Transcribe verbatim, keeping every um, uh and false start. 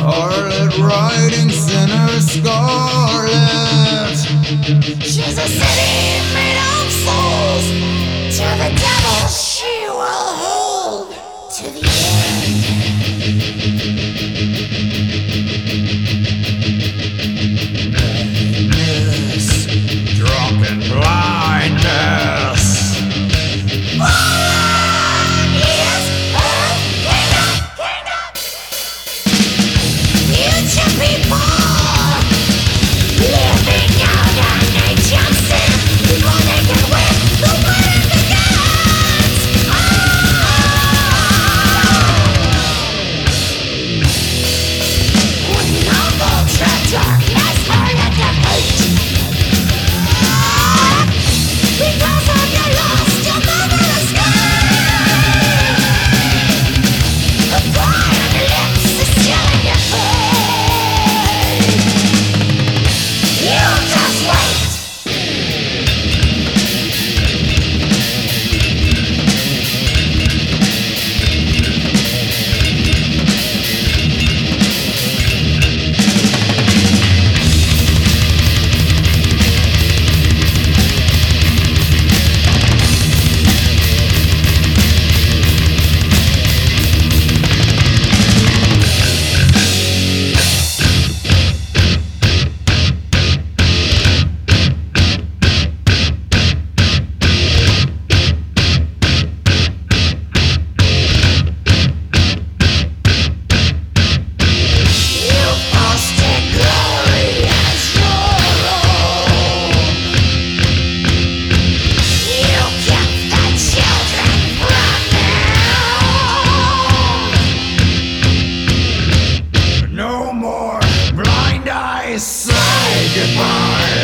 Harlot riding sinner scarlet. She's a city made of souls. To the devil she will hold to the end. Madness, drunken blindness. Born is her kingdom, kingdom. Future people living out on nature's sin before they can win the war of the gods. Oh! When novel darkness heard at the gate, because of your lost your marvelous sky. The fire on your lips is still in your face. You just wait. You posted glory as your own. You kept the children from their home. No more blind eyes, say goodbye.